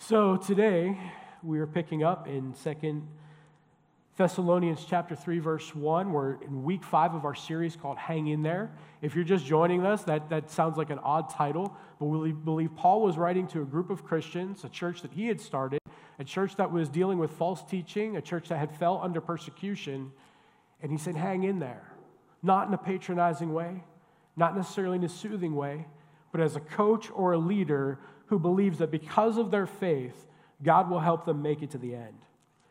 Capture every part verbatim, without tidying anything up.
So today we are picking up in Second Thessalonians chapter three, verse one. We're in week five of our series called Hang In There. If you're just joining us, that, that sounds like an odd title, but we believe Paul was writing to a group of Christians, a church that he had started, a church that was dealing with false teaching, a church that had fell under persecution, and he said, hang in there. Not in a patronizing way, not necessarily in a soothing way, but as a coach or a leader who believes that because of their faith, God will help them make it to the end.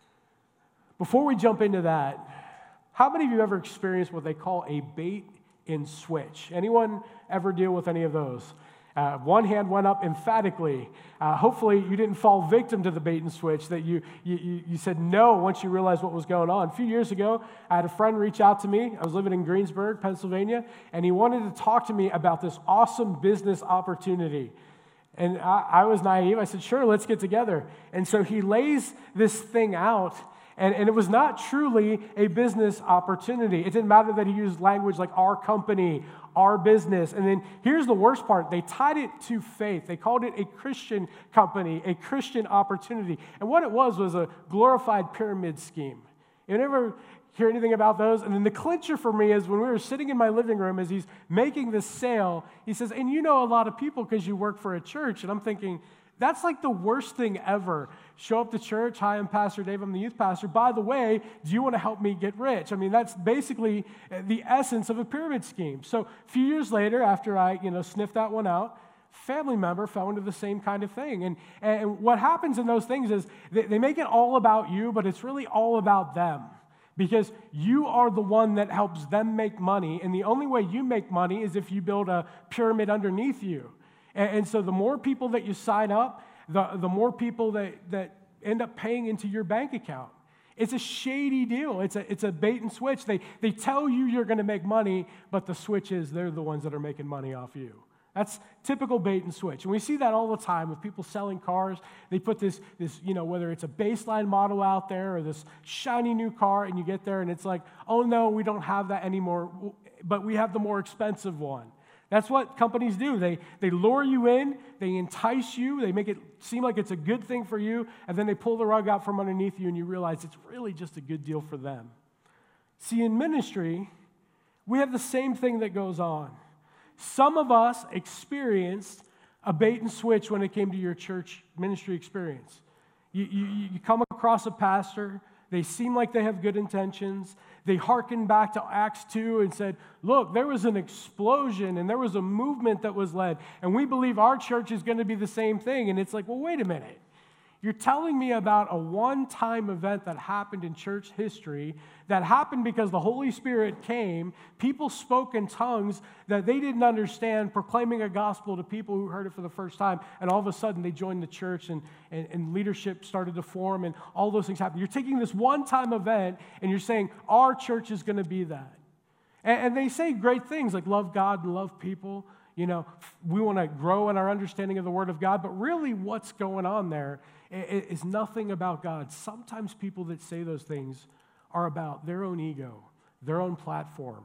Before we jump into that, how many of you ever experienced what they call a bait and switch? Anyone ever deal with any of those? Uh, one hand went up emphatically. Uh, hopefully you didn't fall victim to the bait and switch, that you, you, you said no once you realized what was going on. A few years ago, I had a friend reach out to me. I was living in Greensburg, Pennsylvania, and he wanted to talk to me about this awesome business opportunity. And I, I was naive. I said, sure, let's get together. And so he lays this thing out, and, and it was not truly a business opportunity. It didn't matter that he used language like our company, our business. And then here's the worst part. They tied it to faith. They called it a Christian company, a Christian opportunity. And what it was was a glorified pyramid scheme. You ever hear anything about those? And then the clincher for me is when we were sitting in my living room as he's making this sale, he says, and you know a lot of people because you work for a church. And I'm thinking, that's like the worst thing ever. Show up to church. Hi, I'm Pastor Dave. I'm the youth pastor. By the way, do you want to help me get rich? I mean, that's basically the essence of a pyramid scheme. So a few years later, after I, you know, sniffed that one out, family member fell into the same kind of thing. And, and what happens in those things is they, they make it all about you, but it's really all about them. Because you are the one that helps them make money, and the only way you make money is if you build a pyramid underneath you. And, and so the more people that you sign up, the, the more people that, that end up paying into your bank account. It's a shady deal. It's a, it's a bait and switch. They, they tell you you're going to make money, but the switch is they're the ones that are making money off you. That's typical bait and switch. And we see that all the time with people selling cars. They put this, this, you know, whether it's a baseline model out there or this shiny new car, and you get there and it's like, oh no, we don't have that anymore, but we have the more expensive one. That's what companies do. They, they lure you in, they entice you, they make it seem like it's a good thing for you, and then they pull the rug out from underneath you and you realize it's really just a good deal for them. See, in ministry, we have the same thing that goes on. Some of us experienced a bait and switch when it came to your church ministry experience. You, you, you come across a pastor, they seem like they have good intentions. They hearken back to Acts two and said, look, there was an explosion and there was a movement that was led, and we believe our church is going to be the same thing. And it's like, well, wait a minute. You're telling me about a one-time event that happened in church history, that happened because the Holy Spirit came, people spoke in tongues that they didn't understand, proclaiming a gospel to people who heard it for the first time, and all of a sudden they joined the church and, and, and leadership started to form and all those things happened. You're taking this one-time event and you're saying, our church is going to be that. And, and they say great things like love God and love people. You know, we want to grow in our understanding of the Word of God, but really what's going on there is nothing about God. Sometimes people that say those things are about their own ego, their own platform,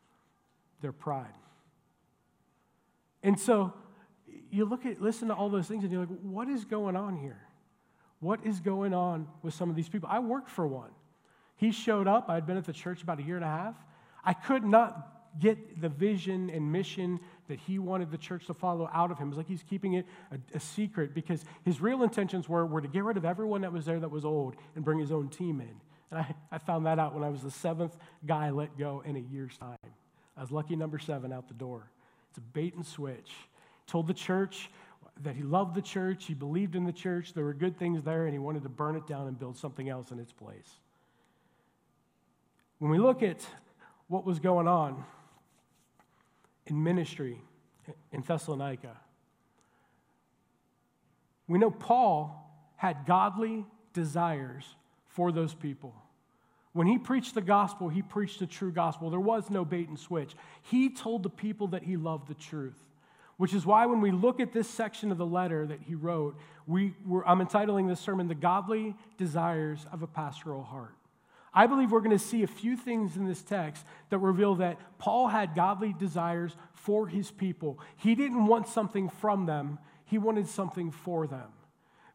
their pride. And so you look at, listen to all those things and you're like, what is going on here? What is going on with some of these people? I worked for one. He showed up. I'd been at the church about a year and a half. I could not get the vision and mission that he wanted the church to follow out of him. It was like he's keeping it a, a secret because his real intentions were, were to get rid of everyone that was there that was old and bring his own team in. And I, I found that out when I was the seventh guy let go in a year's time. I was lucky number seven out the door. It's a bait and switch. Told the church that he loved the church, he believed in the church, there were good things there, and he wanted to burn it down and build something else in its place. When we look at what was going on in ministry in Thessalonica, we know Paul had godly desires for those people. When he preached the gospel, he preached the true gospel. There was no bait and switch. He told the people that he loved the truth, which is why when we look at this section of the letter that he wrote, we were, I'm entitling this sermon, The Godly Desires of a Pastoral Heart. I believe we're going to see a few things in this text that reveal that Paul had godly desires for his people. He didn't want something from them. He wanted something for them.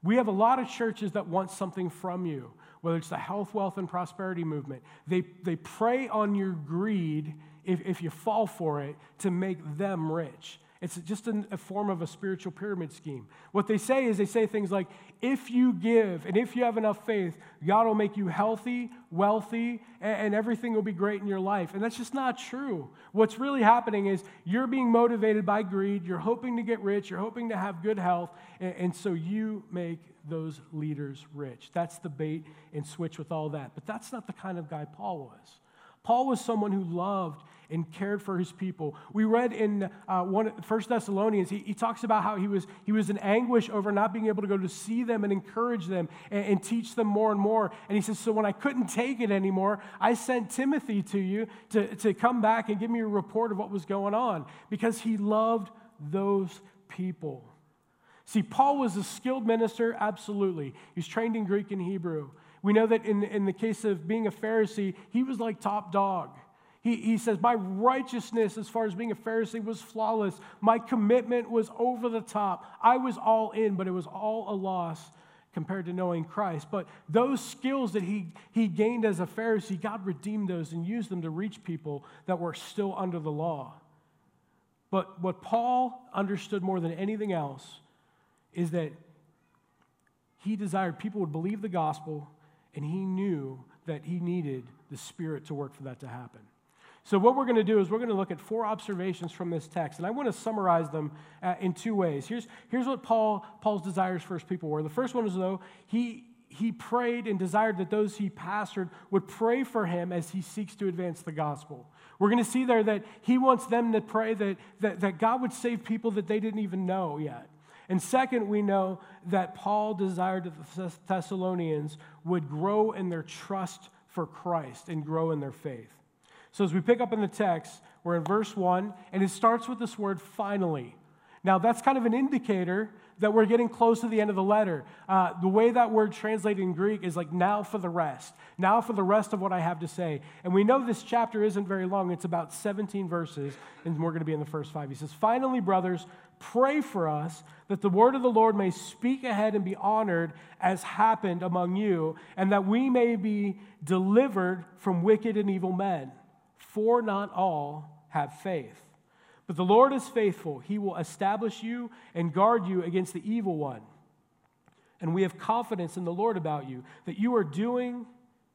We have a lot of churches that want something from you, whether it's the health, wealth, and prosperity movement. They, they prey on your greed, if, if you fall for it, to make them rich. It's just a, a form of a spiritual pyramid scheme. What they say is they say things like, if you give and if you have enough faith, God will make you healthy, wealthy, and, and everything will be great in your life. And that's just not true. What's really happening is you're being motivated by greed. You're hoping to get rich. You're hoping to have good health. And, and so you make those leaders rich. That's the bait and switch with all that. But that's not the kind of guy Paul was. Paul was someone who loved and cared for his people. We read in uh, one, First Thessalonians, he, he talks about how he was, he was in anguish over not being able to go to see them and encourage them and, and teach them more and more. And he says, so when I couldn't take it anymore, I sent Timothy to you to, to come back and give me a report of what was going on, because he loved those people. See, Paul was a skilled minister, absolutely. He was trained in Greek and Hebrew. We know that in, in the case of being a Pharisee, he was like top dog. He, he says, my righteousness as far as being a Pharisee was flawless. My commitment was over the top. I was all in, but it was all a loss compared to knowing Christ. But those skills that he, he gained as a Pharisee, God redeemed those and used them to reach people that were still under the law. But what Paul understood more than anything else is that he desired people would believe the gospel, and he knew that he needed the Spirit to work for that to happen. So what we're going to do is we're going to look at four observations from this text, and I want to summarize them uh, in two ways. Here's, here's what Paul, Paul's desires for his people were. The first one is, though, he, he prayed and desired that those he pastored would pray for him as he seeks to advance the gospel. We're going to see there that he wants them to pray that, that, that God would save people that they didn't even know yet. And second, we know that Paul desired that the Thessalonians would grow in their trust for Christ and grow in their faith. So as we pick up in the text, we're in verse one, and it starts with this word, finally. Now, that's kind of an indicator that we're getting close to the end of the letter. Uh, the way that word translated in Greek is like, now for the rest. Now for the rest of what I have to say. And we know this chapter isn't very long. It's about seventeen verses, and we're going to be in the first five. He says, finally, brothers, pray for us that the word of the Lord may speak ahead and be honored as happened among you, and that we may be delivered from wicked and evil men. For not all have faith. But the Lord is faithful. He will establish you and guard you against the evil one. And we have confidence in the Lord about you, that you are doing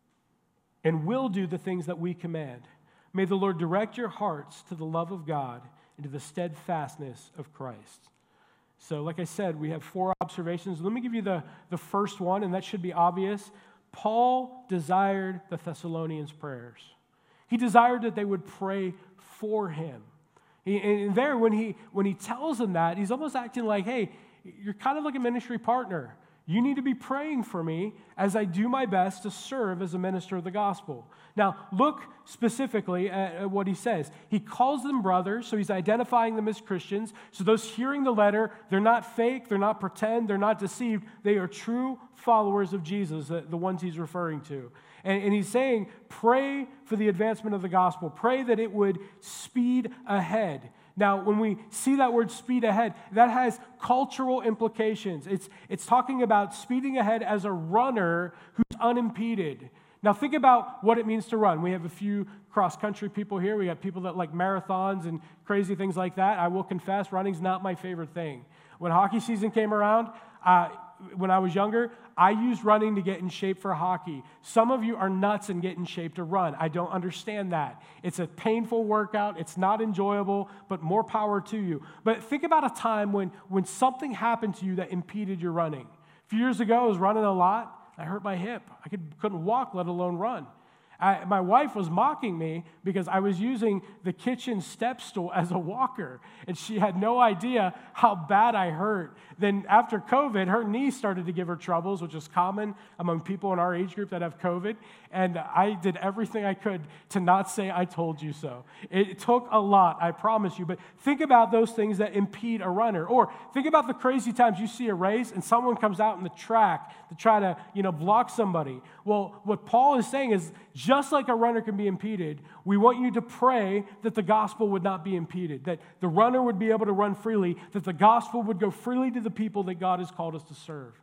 and will do the things that we command. May the Lord direct your hearts to the love of God and to the steadfastness of Christ. So, like I said, we have four observations. Let me give you the, the first one, and that should be obvious. Paul desired the Thessalonians' prayers. He desired that they would pray for him. He, and there, when he, when he tells them that, he's almost acting like, hey, you're kind of like a ministry partner. You need to be praying for me as I do my best to serve as a minister of the gospel. Now, look specifically at what he says. He calls them brothers, so he's identifying them as Christians. So those hearing the letter, they're not fake, they're not pretend, they're not deceived. They are true followers of Jesus, the, the ones he's referring to. And, and he's saying, pray for the advancement of the gospel. Pray that it would speed ahead. Now, when we see that word speed ahead, that has cultural implications. It's, it's talking about speeding ahead as a runner who's unimpeded. Now, think about what it means to run. We have a few cross-country people here. We have people that like marathons and crazy things like that. I will confess, running's not my favorite thing. When hockey season came around, uh, when I was younger, I used running to get in shape for hockey. Some of you are nuts and get in shape to run. I don't understand that. It's a painful workout. It's not enjoyable, but more power to you. But think about a time when, when something happened to you that impeded your running. A few years ago, I was running a lot. I hurt my hip. I could, couldn't walk, let alone run. I, my wife was mocking me because I was using the kitchen step stool as a walker, and she had no idea how bad I hurt. Then after COVID, her knee started to give her troubles, which is common among people in our age group that have COVID, and I did everything I could to not say I told you so. It took a lot, I promise you, but think about those things that impede a runner, or think about the crazy times you see a race and someone comes out in the track to try to, you know, block somebody. Well, what Paul is saying is, just like a runner can be impeded, we want you to pray that the gospel would not be impeded, that the runner would be able to run freely, that the gospel would go freely to the people that God has called us to serve.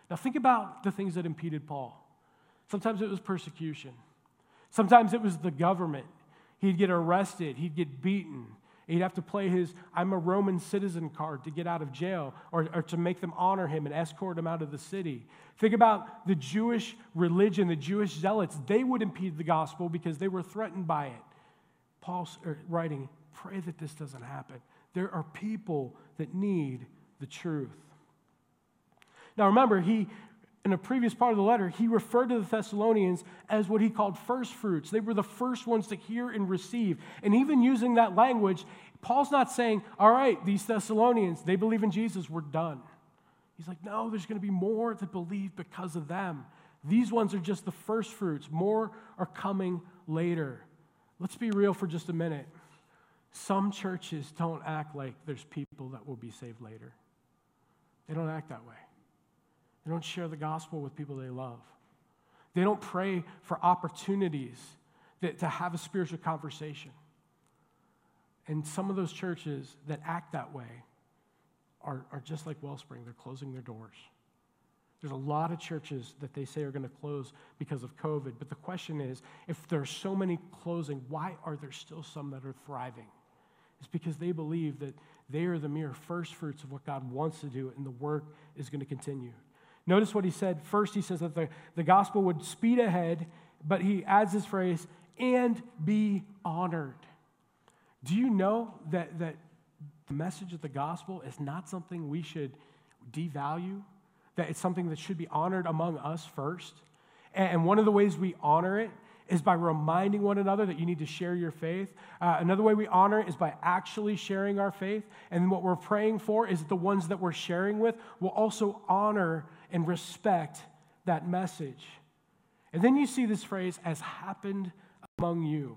Now think about the things that impeded Paul. Sometimes it was persecution. Sometimes it was the government. He'd get arrested. He'd get beaten. He'd have to play his I'm a Roman citizen card to get out of jail or, or to make them honor him and escort him out of the city. Think about the Jewish religion, the Jewish zealots. They would impede the gospel because they were threatened by it. Paul's writing, pray that this doesn't happen. There are people that need the truth. Now remember, he, in a previous part of the letter, he referred to the Thessalonians as what he called first fruits. They were the first ones to hear and receive. And even using that language, Paul's not saying, all right, these Thessalonians, they believe in Jesus, we're done. He's like, no, there's going to be more that believe because of them. These ones are just the first fruits. More are coming later. Let's be real for just a minute. Some churches don't act like there's people that will be saved later. They don't act that way. They don't share the gospel with people they love. They don't pray for opportunities that, to have a spiritual conversation. And some of those churches that act that way are, are just like Wellspring. They're closing their doors. There's a lot of churches that they say are going to close because of COVID. But the question is, if there are so many closing, why are there still some that are thriving? It's because they believe that they are the mere first fruits of what God wants to do, and the work is going to continue. Notice what he said. First, he says that the, the gospel would speed ahead, but he adds this phrase, and be honored. Do you know that, that the message of the gospel is not something we should devalue? That it's something that should be honored among us first? And, and one of the ways we honor it is by reminding one another that you need to share your faith. Uh, another way we honor it is by actually sharing our faith. And what we're praying for is that the ones that we're sharing with will also honor and respect that message. And then you see this phrase, as happened among you.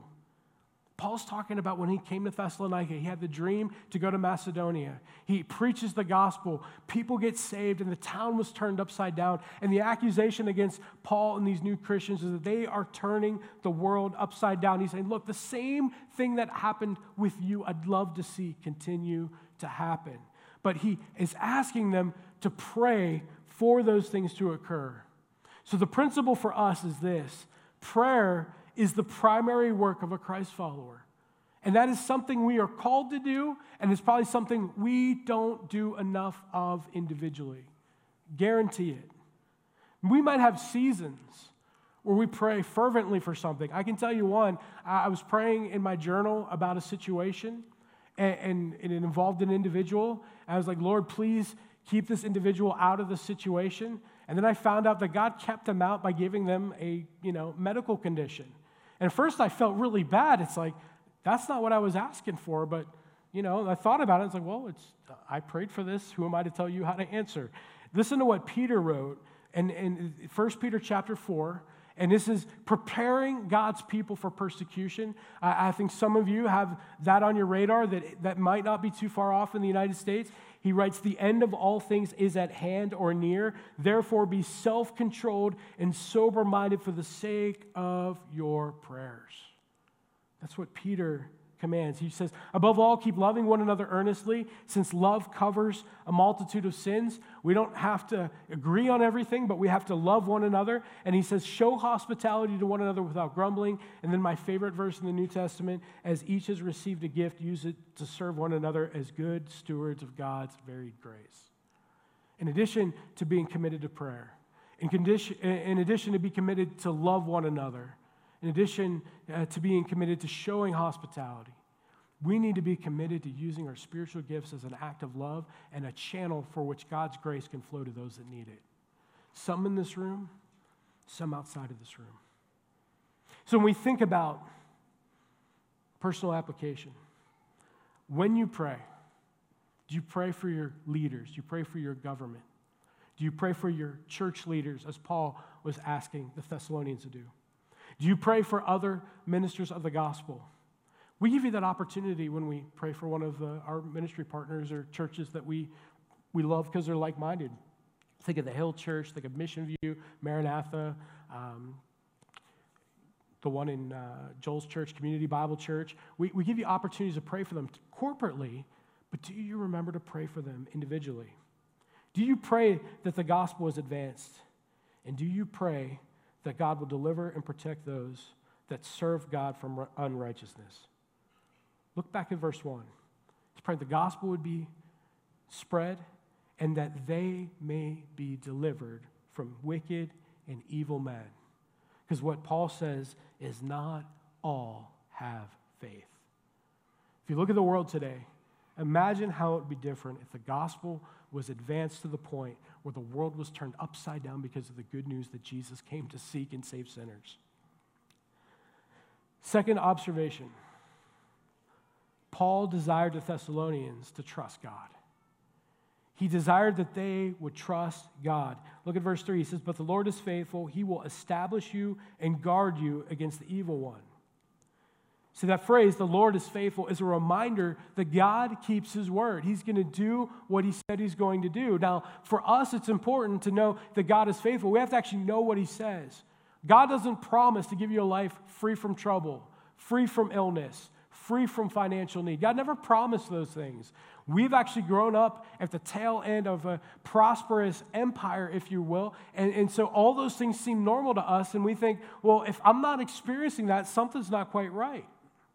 Paul's talking about when he came to Thessalonica, he had the dream to go to Macedonia. He preaches the gospel. People get saved, and the town was turned upside down. And the accusation against Paul and these new Christians is that they are turning the world upside down. He's saying, look, the same thing that happened with you, I'd love to see continue to happen. But he is asking them to pray for those things to occur. So the principle for us is this: prayer is the primary work of a Christ follower. And that is something we are called to do, and it's probably something we don't do enough of individually. Guarantee it. We might have seasons where we pray fervently for something. I can tell you one, I was praying in my journal about a situation, and, and, and it involved an individual. I was like, Lord, please keep this individual out of the situation. And then I found out that God kept them out by giving them a, you know, medical condition. And at first I felt really bad. It's like, that's not what I was asking for. But, you know, I thought about it. It's like, well, it's I prayed for this. Who am I to tell you how to answer? Listen to what Peter wrote in, in First Peter chapter four. And this is preparing God's people for persecution. I, I think some of you have that on your radar that, that might not be too far off in the United States. He writes, the end of all things is at hand or near. Therefore, be self-controlled and sober-minded for the sake of your prayers. That's what Peter commands. He says, above all, keep loving one another earnestly, since love covers a multitude of sins. We don't have to agree on everything, but we have to love one another. And he says, show hospitality to one another without grumbling. And then my favorite verse in the New Testament, as each has received a gift, use it to serve one another as good stewards of God's varied grace. In addition to being committed to prayer, in, condition, in addition to be committed to love one another, in addition uh, to being committed to showing hospitality, we need to be committed to using our spiritual gifts as an act of love and a channel for which God's grace can flow to those that need it. Some in this room, some outside of this room. So when we think about personal application, when you pray, do you pray for your leaders? Do you pray for your government? Do you pray for your church leaders, as Paul was asking the Thessalonians to do? Do you pray for other ministers of the gospel? We give you that opportunity when we pray for one of the, our ministry partners or churches that we, we love because they're like-minded. Think of the Hill Church, think of Mission View, Maranatha, um, the one in uh, Joel's church, Community Bible Church. We, we give you opportunities to pray for them corporately, but do you remember to pray for them individually? Do you pray that the gospel is advanced? And do you pray that God will deliver and protect those that serve God from unrighteousness? Look back at verse one. He's praying the gospel would be spread and that they may be delivered from wicked and evil men. Because what Paul says is not all have faith. If you look at the world today, imagine how it would be different if the gospel was advanced to the point where the world was turned upside down because of the good news that Jesus came to seek and save sinners. Second observation, Paul desired the Thessalonians to trust God. He desired that they would trust God. Look at verse three. He says, but the Lord is faithful. He will establish you and guard you against the evil one. So that phrase, the Lord is faithful, is a reminder that God keeps his word. He's going to do what he said he's going to do. Now, for us, it's important to know that God is faithful. We have to actually know what he says. God doesn't promise to give you a life free from trouble, free from illness, free from financial need. God never promised those things. We've actually grown up at the tail end of a prosperous empire, if you will, and, and so all those things seem normal to us, and we think, well, if I'm not experiencing that, something's not quite right.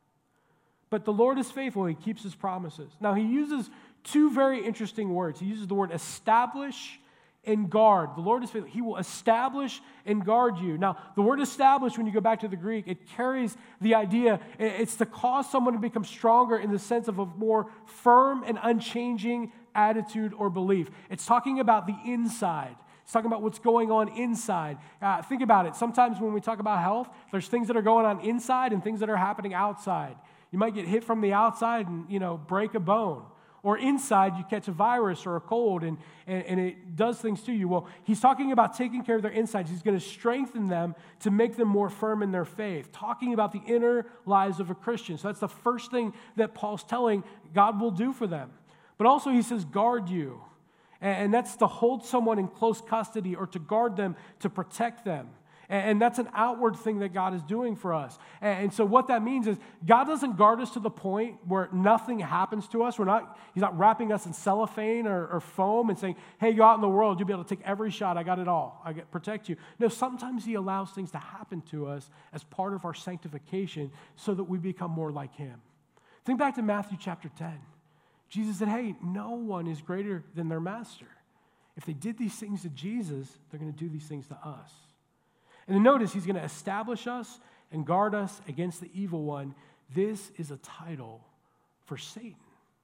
But the Lord is faithful. He keeps his promises. Now, he uses two very interesting words. He uses the word establish and guard. The Lord is faithful. He will establish and guard you. Now, the word establish, when you go back to the Greek, it carries the idea, it's to cause someone to become stronger in the sense of a more firm and unchanging attitude or belief. It's talking about the inside. It's talking about what's going on inside. Uh, think about it. Sometimes when we talk about health, there's things that are going on inside and things that are happening outside. You might get hit from the outside and, you know, break a bone. Or inside, you catch a virus or a cold, and, and, and it does things to you. Well, he's talking about taking care of their insides. He's going to strengthen them to make them more firm in their faith, talking about the inner lives of a Christian. So that's the first thing that Paul's telling God will do for them. But also he says, guard you. And, and that's to hold someone in close custody or to guard them, to protect them. And that's an outward thing that God is doing for us. And so what that means is God doesn't guard us to the point where nothing happens to us. We're not, he's not wrapping us in cellophane or, or foam and saying, hey, go out in the world, you'll be able to take every shot. I got it all. I get, protect you. No, sometimes he allows things to happen to us as part of our sanctification so that we become more like him. Think back to Matthew chapter ten. Jesus said, hey, no one is greater than their master. If they did these things to Jesus, they're going to do these things to us. And then notice he's going to establish us and guard us against the evil one. This is a title for Satan.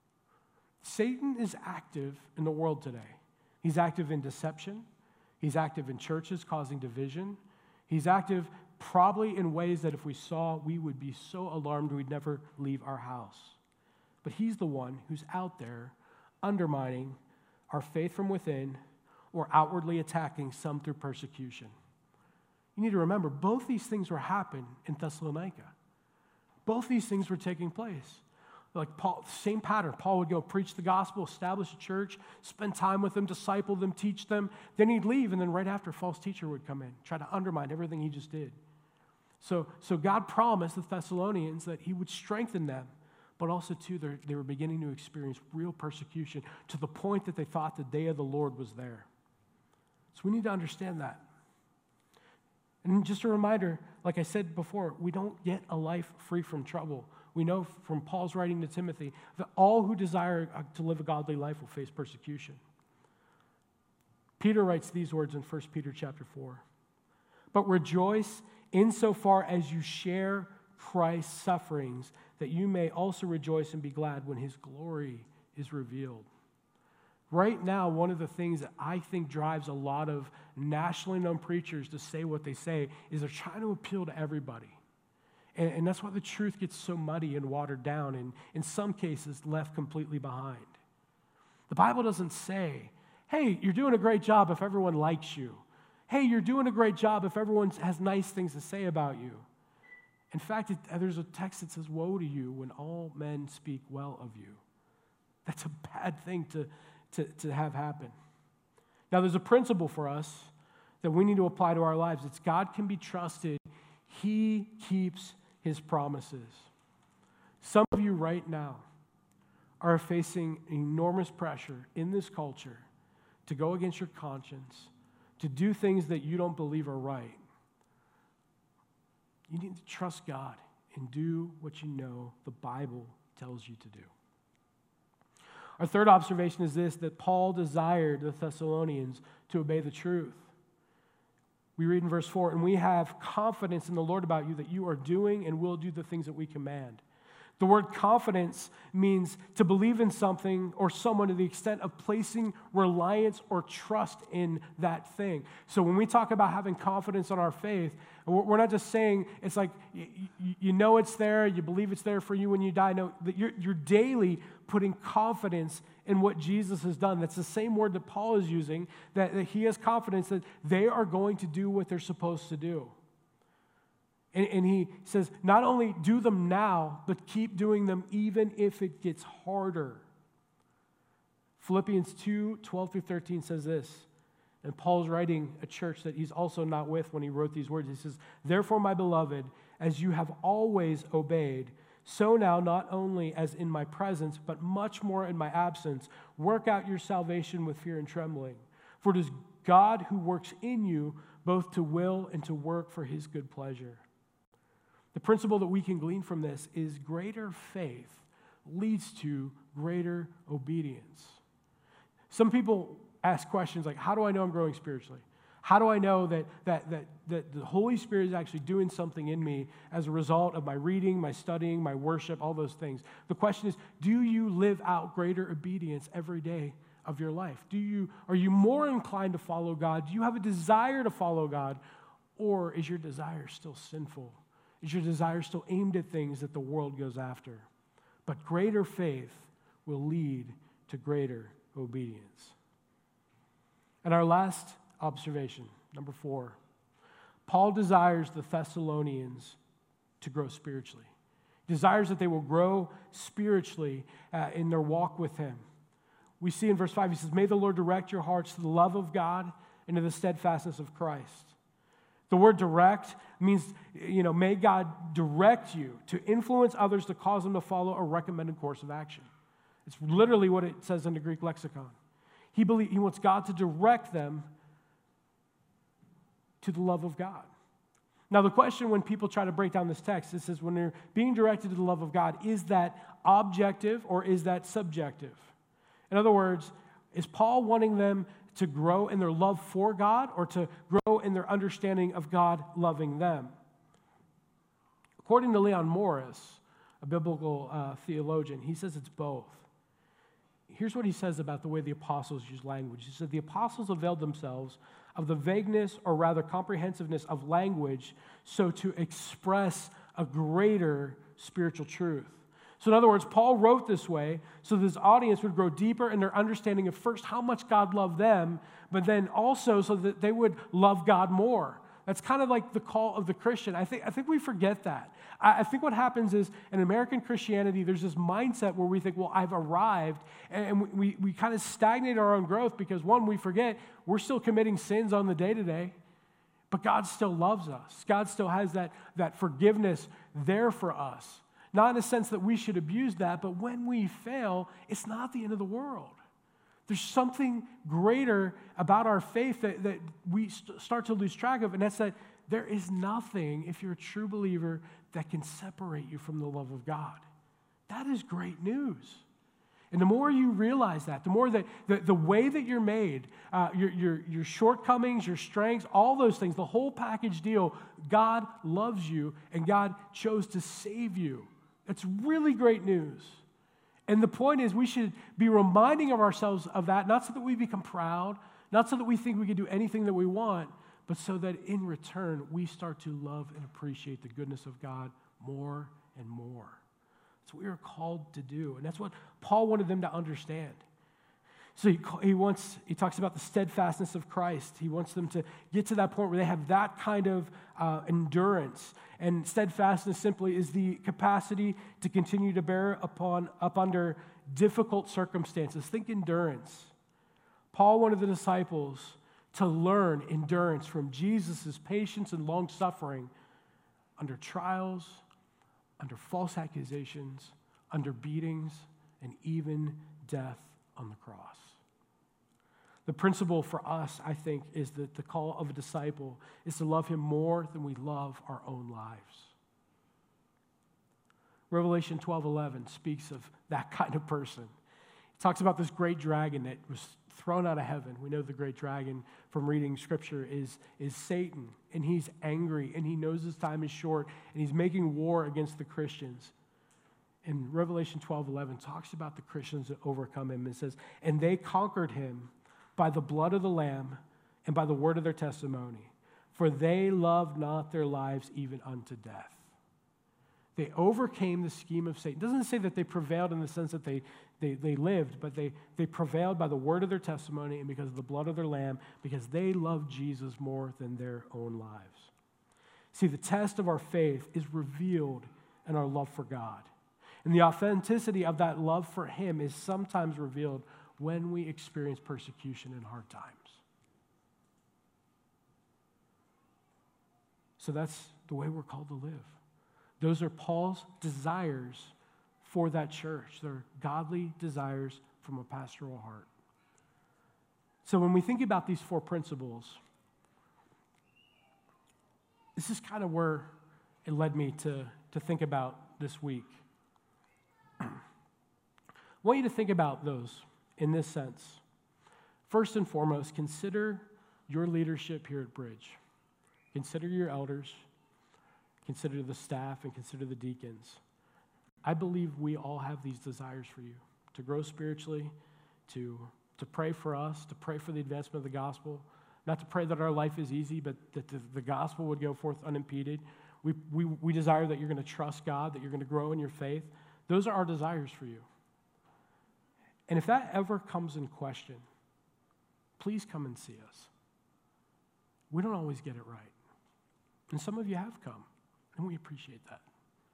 Satan is active in the world today. He's active in deception. He's active in churches causing division. He's active probably in ways that if we saw, we would be so alarmed we'd never leave our house. But he's the one who's out there undermining our faith from within or outwardly attacking some through persecution. You need to remember, both these things were happening in Thessalonica. Both these things were taking place. Like Paul, same pattern. Paul would go preach the gospel, establish a church, spend time with them, disciple them, teach them. Then he'd leave, and then right after, a false teacher would come in, try to undermine everything he just did. So, so God promised the Thessalonians that he would strengthen them, but also, too, they were beginning to experience real persecution to the point that they thought the day of the Lord was there. So we need to understand that. And just a reminder, like I said before, we don't get a life free from trouble. We know from Paul's writing to Timothy that all who desire to live a godly life will face persecution. Peter writes these words in First Peter chapter four. But rejoice insofar as you share Christ's sufferings, that you may also rejoice and be glad when his glory is revealed. Right now, one of the things that I think drives a lot of nationally known preachers to say what they say is they're trying to appeal to everybody. And, and that's why the truth gets so muddy and watered down and, in some cases, left completely behind. The Bible doesn't say, hey, you're doing a great job if everyone likes you. Hey, you're doing a great job if everyone has nice things to say about you. In fact, it, there's a text that says, woe to you when all men speak well of you. That's a bad thing to To, to have happen. Now, there's a principle for us that we need to apply to our lives. It's God can be trusted. He keeps his promises. Some of you right now are facing enormous pressure in this culture to go against your conscience, to do things that you don't believe are right, you need to trust God and do what you know the Bible tells you to do. Our third observation is this, that Paul desired the Thessalonians to obey the truth. We read in verse four, and we have confidence in the Lord about you that you are doing and will do the things that we command. The word confidence means to believe in something or someone to the extent of placing reliance or trust in that thing. So when we talk about having confidence in our faith, we're not just saying it's like you know it's there, you believe it's there for you when you die. No, that you're, you're daily putting confidence in what Jesus has done. That's the same word that Paul is using, that, that he has confidence that they are going to do what they're supposed to do. And, and he says, not only do them now, but keep doing them even if it gets harder. Philippians two, twelve through thirteen says this, and Paul's writing a church that he's also not with when he wrote these words. He says, therefore, my beloved, as you have always obeyed, so now, not only as in my presence, but much more in my absence, work out your salvation with fear and trembling. For it is God who works in you both to will and to work for his good pleasure. The principle that we can glean from this is greater faith leads to greater obedience. Some people ask questions like, how do I know I'm growing spiritually? How do I know that, that, that, that the Holy Spirit is actually doing something in me as a result of my reading, my studying, my worship, all those things? The question is, do you live out greater obedience every day of your life? Do you, are you more inclined to follow God? Do you have a desire to follow God? Or is your desire still sinful? Is your desire still aimed at things that the world goes after? But greater faith will lead to greater obedience. And our last observation, number four, Paul desires the Thessalonians to grow spiritually. He desires that they will grow spiritually uh, in their walk with him. We see in verse five, he says, may the Lord direct your hearts to the love of God and to the steadfastness of Christ. The word direct means, you know, may God direct you to influence others to cause them to follow a recommended course of action. It's literally what it says in the Greek lexicon. He believe, he wants God to direct them to the love of God. Now, the question when people try to break down this text, it says when they're being directed to the love of God, is that objective or is that subjective? In other words, is Paul wanting them to grow in their love for God or to grow in their understanding of God loving them? According to Leon Morris, a biblical uh, theologian, he says it's both. Here's what he says about the way the apostles use language. He said, the apostles availed themselves of the vagueness or rather comprehensiveness of language so to express a greater spiritual truth. So in other words, Paul wrote this way so that his audience would grow deeper in their understanding of first how much God loved them, but then also so that they would love God more. That's kind of like the call of the Christian. I think, I think we forget that. I, I think what happens is in American Christianity, there's this mindset where we think, well, I've arrived, and we, we, we kind of stagnate our own growth because, one, we forget we're still committing sins on the day-to-day, but God still loves us. God still has that, that forgiveness there for us. Not in the sense that we should abuse that, but when we fail, it's not the end of the world. There's something greater about our faith that, that we st- start to lose track of, and that's that there is nothing, if you're a true believer, that can separate you from the love of God. That is great news. And the more you realize that, the more that the, the way that you're made, uh, your, your, your shortcomings, your strengths, all those things, the whole package deal, God loves you, and God chose to save you. That's really great news. And the point is we should be reminding of ourselves of that, not so that we become proud, not so that we think we can do anything that we want, but so that in return we start to love and appreciate the goodness of God more and more. That's what we are called to do. And that's what Paul wanted them to understand. So he, he wants, he talks about the steadfastness of Christ. He wants them to get to that point where they have that kind of uh, endurance. And steadfastness simply is the capacity to continue to bear upon up under difficult circumstances. Think endurance. Paul wanted the disciples to learn endurance from Jesus' patience and long suffering under trials, under false accusations, under beatings, and even death on the cross. The principle for us, I think, is that the call of a disciple is to love him more than we love our own lives. Revelation twelve eleven speaks of that kind of person. It talks about this great dragon that was thrown out of heaven. We know the great dragon from reading Scripture is, is Satan, and he's angry, and he knows his time is short, and he's making war against the Christians. And Revelation twelve eleven talks about the Christians that overcome him and says, and they conquered him by the blood of the Lamb and by the word of their testimony, for they loved not their lives even unto death. They overcame the scheme of Satan. It doesn't say that they prevailed in the sense that they, they, they lived, but they, they prevailed by the word of their testimony and because of the blood of their Lamb, because they loved Jesus more than their own lives. See, the test of our faith is revealed in our love for God. And the authenticity of that love for him is sometimes revealed when we experience persecution and hard times. So that's the way we're called to live. Those are Paul's desires for that church. They're godly desires from a pastoral heart. So when we think about these four principles, this is kind of where it led me to, to think about this week. I want you to think about those in this sense. First and foremost, consider your leadership here at Bridge. Consider your elders, consider the staff, and consider the deacons. I believe we all have these desires for you, to grow spiritually, to, to pray for us, to pray for the advancement of the gospel, not to pray that our life is easy, but that the, the gospel would go forth unimpeded. We, we, we desire that you're going to trust God, that you're going to grow in your faith. Those are our desires for you. And if that ever comes in question, please come and see us. We don't always get it right. And some of you have come, and we appreciate that.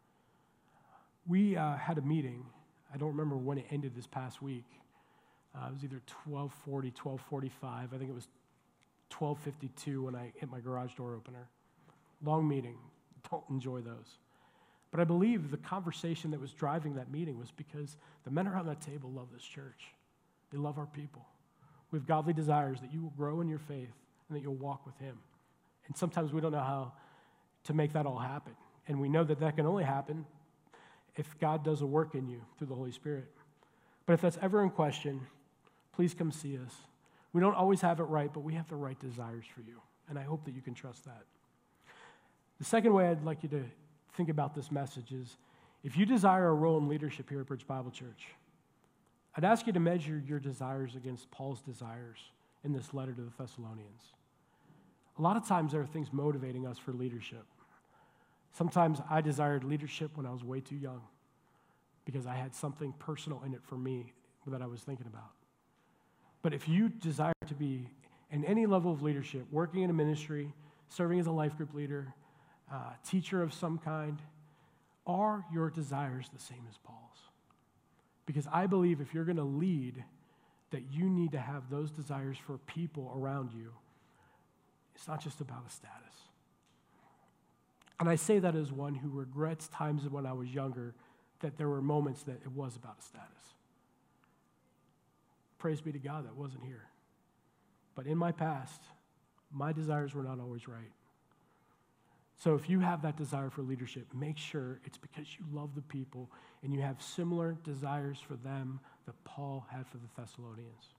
We uh, had a meeting. I don't remember when it ended this past week. Uh, it was either twelve forty, twelve forty-five. I think it was twelve fifty-two when I hit my garage door opener. Long meeting. Don't enjoy those. But I believe the conversation that was driving that meeting was because the men around that table love this church. They love our people. We have godly desires that you will grow in your faith and that you'll walk with him. And sometimes we don't know how to make that all happen. And we know that that can only happen if God does a work in you through the Holy Spirit. But if that's ever in question, please come see us. We don't always have it right, but we have the right desires for you. And I hope that you can trust that. The second way I'd like you to think about this message is, if you desire a role in leadership here at Bridge Bible Church, I'd ask you to measure your desires against Paul's desires in this letter to the Thessalonians. A lot of times there are things motivating us for leadership. Sometimes I desired leadership when I was way too young because I had something personal in it for me that I was thinking about. But if you desire to be in any level of leadership, working in a ministry, serving as a life group leader, uh, teacher of some kind, are your desires the same as Paul's? Because I believe if you're going to lead, that you need to have those desires for people around you. It's not just about a status. And I say that as one who regrets times when I was younger that there were moments that it was about a status. Praise be to God that wasn't here. But in my past, my desires were not always right. So if you have that desire for leadership, make sure it's because you love the people and you have similar desires for them that Paul had for the Thessalonians.